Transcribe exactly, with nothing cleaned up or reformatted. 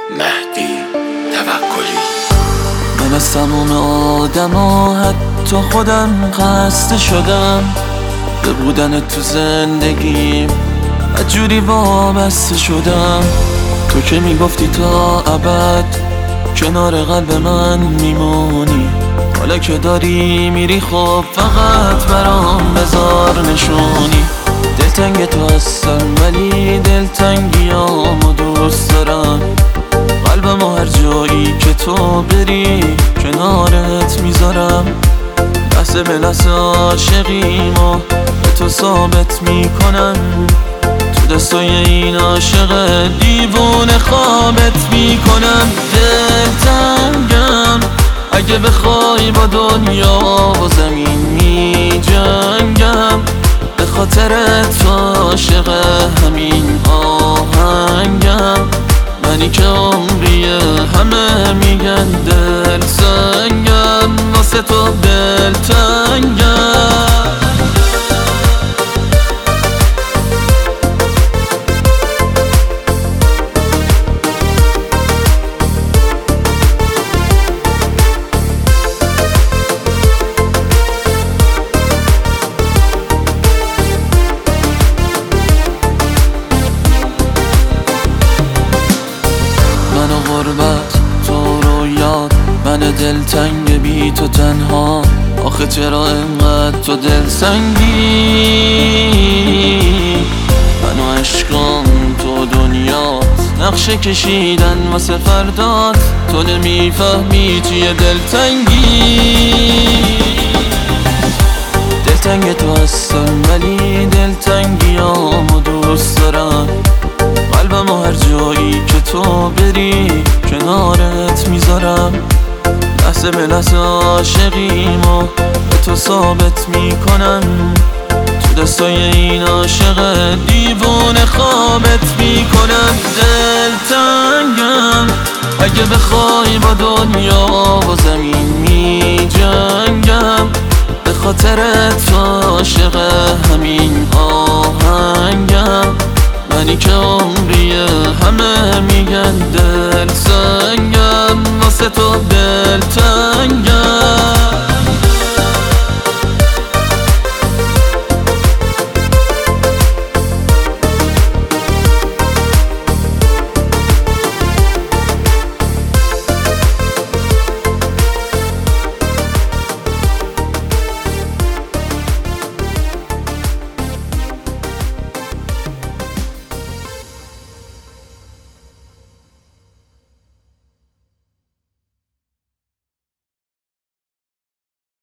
مهدی توکلی. من از تموم آدما حتی خودم خسته شدم، به بودن تو زندگیم جوری وابسته شدم. تو که میگفتی تا ابد کنار قلب من میمونی، حالا که داری میری خب فقط برام بذار نشونی. دلتنگ تو هستم ولی دلتنگیامو دوست دارم، قلبمو هر جایی که تو بری کنارت میذارم. لحظه به لحظه عاشقیمو به تو ثابت میکنم، تو دستای این عاشق دیوونه خوابت میکنم. دلتنگم اگه بخوای با دنیا و زمین میجنگم، به خاطر تو عاشق همین آهنگم. منی که عمریه همه میگن دلتنگم، واسه تو دلتنگم. غربت تو رو یاد، من دلتنگ بی تو تنها. آخه چرا انقدر تو دل سنگی؟ من و عشقام تو دنیات، نقشه کشیدن واسه فردات. تو نمیفهمی چیه دلتنگی. دلتنگ تو هستم ولی دلتنگیامو دوست دارم، قلبمو هر جایی که تو بری کنارت میذارم. لحظه به لحظه عاشقیمو به تو ثابت میکنم، تو دستای این عاشق دیوونه خوابت میکنم. دلتنگم اگه بخوای با دنیا و زمین میجنگم، به خاطر تو عاشق همین آهنگم. منی که عمریه همه